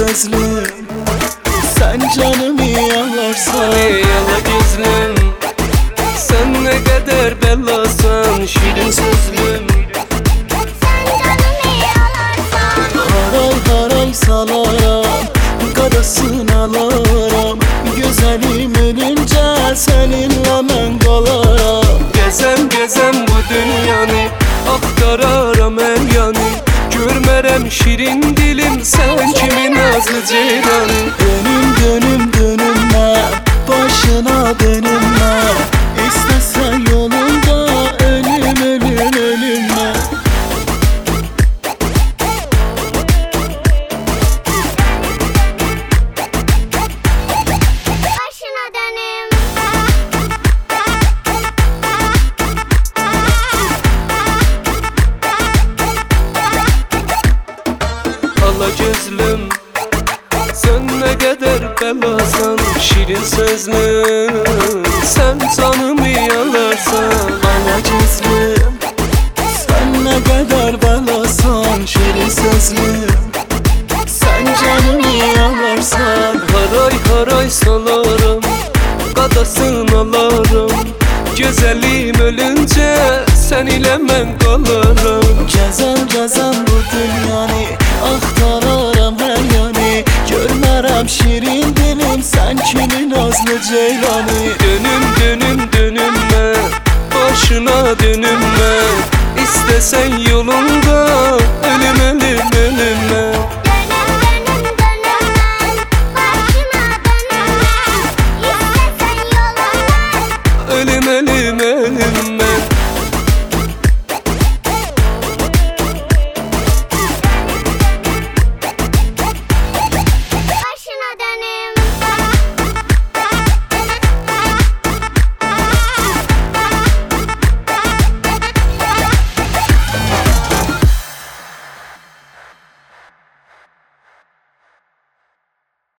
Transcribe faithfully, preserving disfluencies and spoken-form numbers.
sözlüm. Sen canımı yalarsan Yala gözlüm, sen ne kadar bellasan, şirin sözlüm. haray haray salaram, qadasını alaram. Güzelim ölünce seninle ben kalaram. Gezem gezem bu dünyanı, axtararam her yanı. Görmərəm şirin dilim, sen kimin nazlı ceylanı. Dönüm dönüm dönümle, başına dönümle. İstesen yolunda ölüm ölüm ölümle. Başına dönüm. Ala gözlüm, sen ne kadar belasan, şirin sözlüm. Sen canımı yalarsan. Ala gözlüm, sen ne kadar belasan, şirin sözlüm. Sen canımı yalarsan Haray haray salarım, qadasını alaram. Güzelim ölünce sen ile mən qalaram. Gəzəm gəzəm bu dünyanı, axtararam hər yanı. Görmərəm şirin dilim, sən kimi nazlı ceylanı. Dönüm dönüm dönümme, başına dönümme. İstesen yolunda